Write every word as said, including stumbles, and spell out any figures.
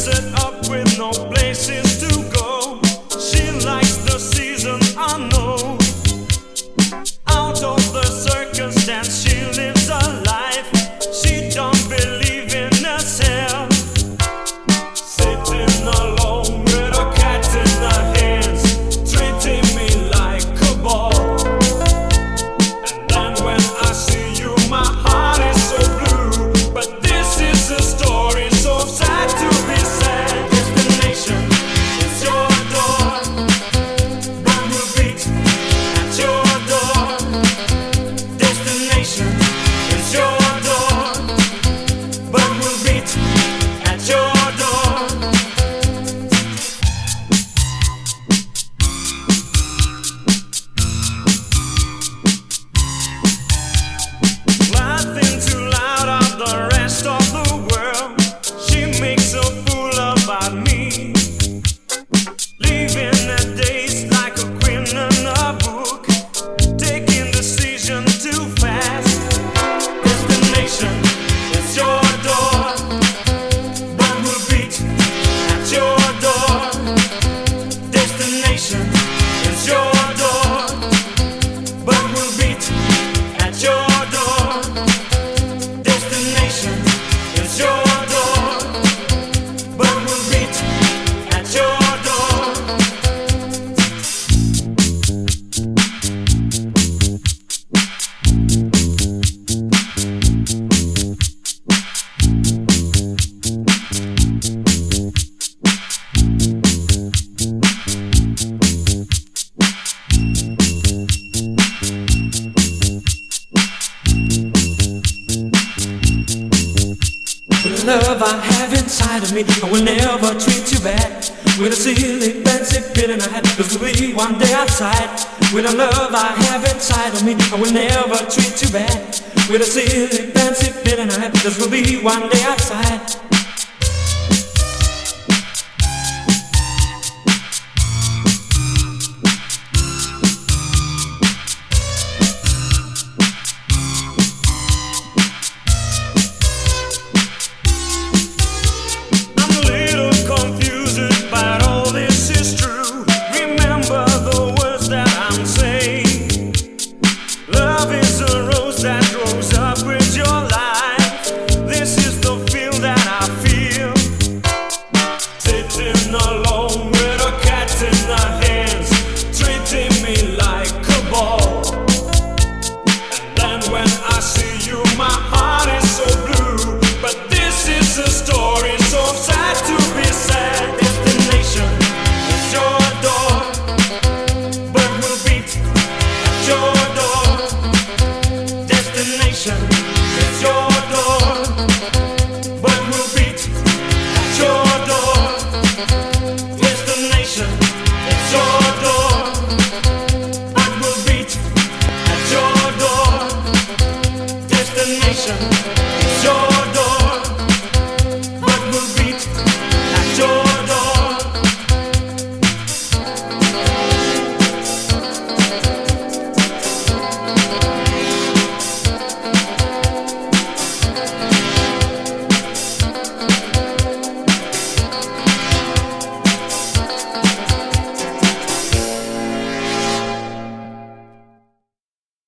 set up with no places to go. She likes the season unknown. Out of the circumstance, she lives a life. She don't believe in herself. Sitting alone with a cat in her hands, treating me like a ball. And then when I see you, my heart is so blue. But this is a story so sad to be sad. Destination is your door. One will beat at your door. Destination is your door. One will beat at your door. Laughing too loud at the rest of the world. She makes a fool about me. Living her days like a queen in a book. Taking decision too fast. Destination is your door. One will beat at your door. Destination is your door. One will beat at your door. Destination is your door. One will beat at your door. With the love I have inside of me, I will never treat you bad. With a silly fancy feeling I had, this will be one day outside. With the love I have inside of me, I will never treat you bad. With a silly fancy feeling I had, this will be one day outside.